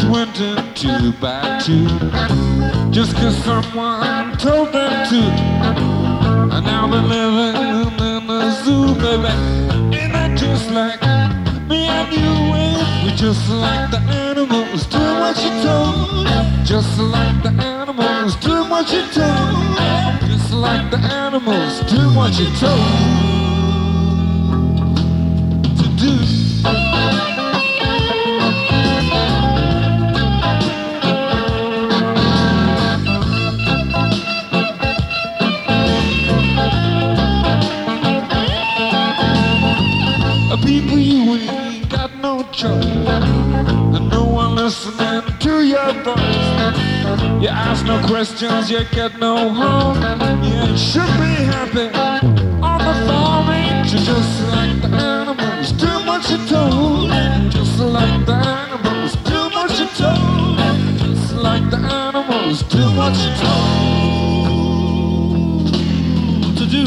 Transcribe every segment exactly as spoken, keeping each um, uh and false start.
went into bad too, just 'cause someone told them to. And now they're living in a zoo, baby. Ain't that just like me and you? We're just like the animals, do what you're told. Just like the animals, do what you're told. Just like the animals, do what you're told to do. People, you ain't got no choice, and no one listening to your voice. You ask no questions, you get no harm. You should be happy on the farm, ain't you? Just like the animals, do what you're told. Just like the animals, do what you're told. Just like the animals, do what you're told to do.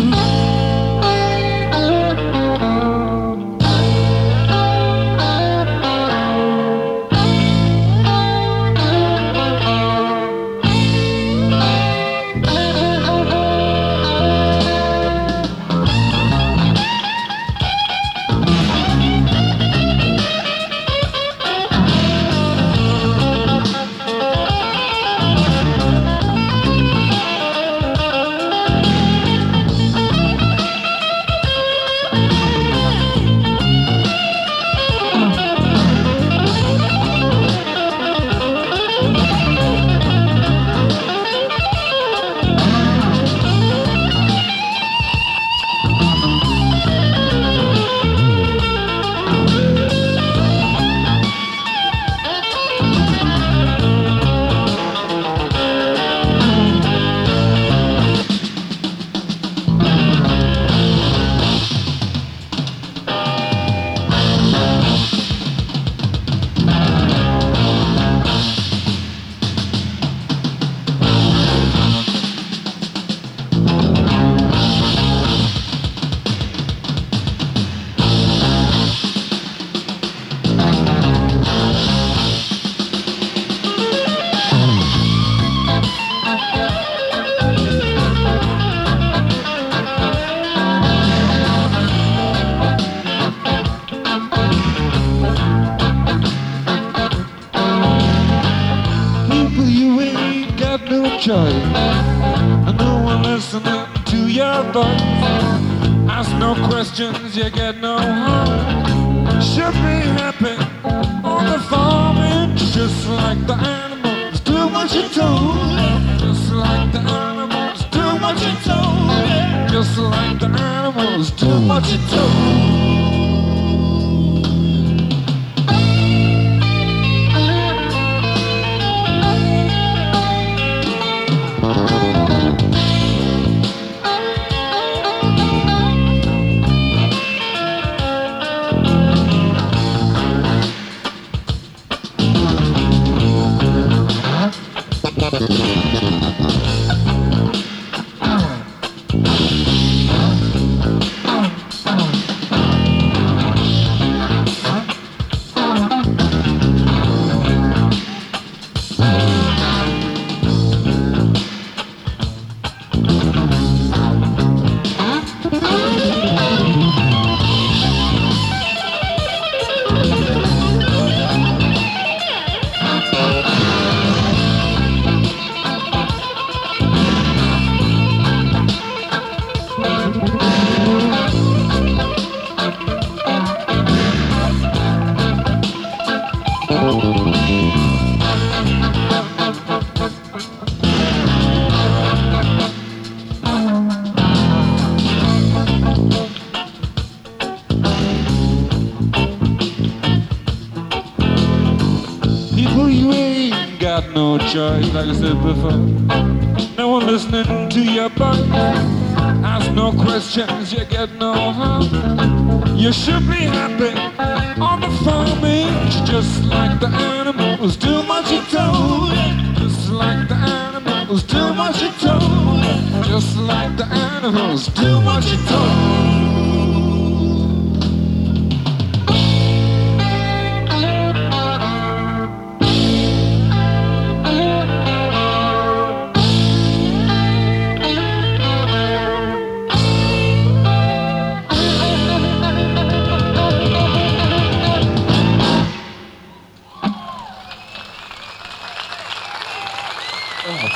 And no one listening to your voice. Ask no questions, you get no harm. Should be happy on the farm, and just like the animals, do what you're told. Just like the animals, do what you're told. Just like the animals, do what you're told. No choice, like I said before. No one listening to your voice. Ask no questions, you get no harm. You should be happy on the farm, ain't you? Just like the animals, do what you're told. Just like the animals, do what you're told. Just like the animals, do what you're told.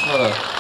Voilà.